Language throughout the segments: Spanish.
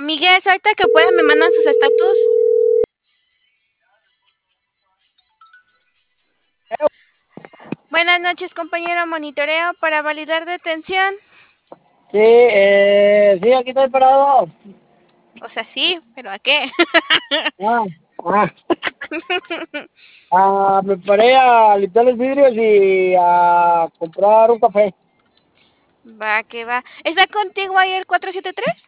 Amigues, ahorita que puedan me mandan sus estatus. Buenas noches, compañero. Monitoreo para validar detención. Sí, sí, aquí estoy parado. O sea, sí, pero ¿a qué? Ah, ah. Me paré a limpiar los vidrios y a comprar un café. Va, que va. ¿Está contigo ahí el 473?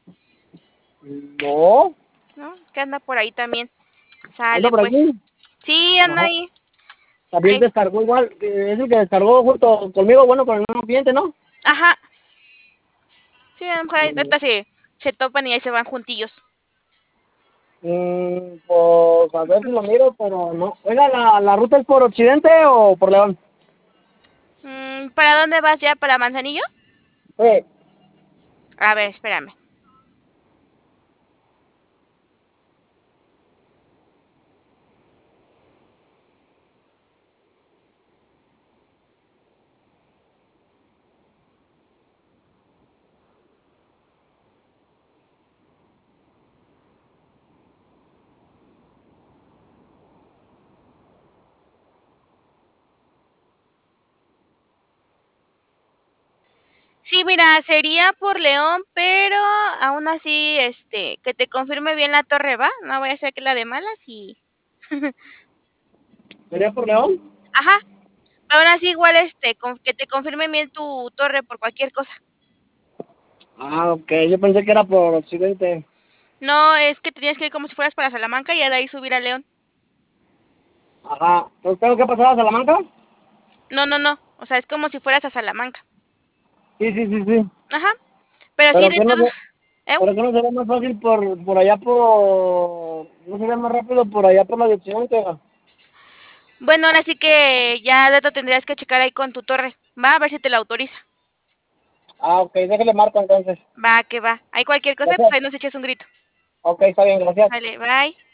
No, ¿No? Que anda por ahí también. anda Sale, por pues. aquí. Sí, anda Ajá. ahí. También Ahí. descargó igual. Es el que descargó junto conmigo, bueno, con el mismo cliente, ¿no? Ajá. Sí, a lo mejor ahorita se topan y ahí se van juntillos. Pues a ver si lo miro, pero no. Oiga, ¿la ruta es por Occidente o por León? ¿Para dónde vas ya? ¿Para Manzanillo? Sí. A ver, espérame. Sí, mira, sería por León, pero aún así, que te confirme bien la torre, ¿va? No voy a ser que la de malas y... ¿Sería por León? Ajá, aún así igual, que te confirme bien tu torre por cualquier cosa. Ah, ok. Yo pensé que era por Occidente. No, es que tenías que ir como si fueras para Salamanca y de ahí subir a León. Ajá. Entonces tengo que pasar a Salamanca. No, no, no, o sea, es como si fueras a Salamanca. Sí, sí, sí, sí. Ajá, pero sí, Pero de que no todo. sé, pero que no sería más fácil por allá no sería más rápido por allá por la dirección que... Bueno, ahora sí que ya de todo tendrías que checar ahí con tu torre, ¿va? A ver si te la autoriza. Ok, déjale marco entonces. Va, que va. Hay cualquier cosa, pues Gracias. ahí nos eches un grito. Ok, está bien, gracias. Vale, bye.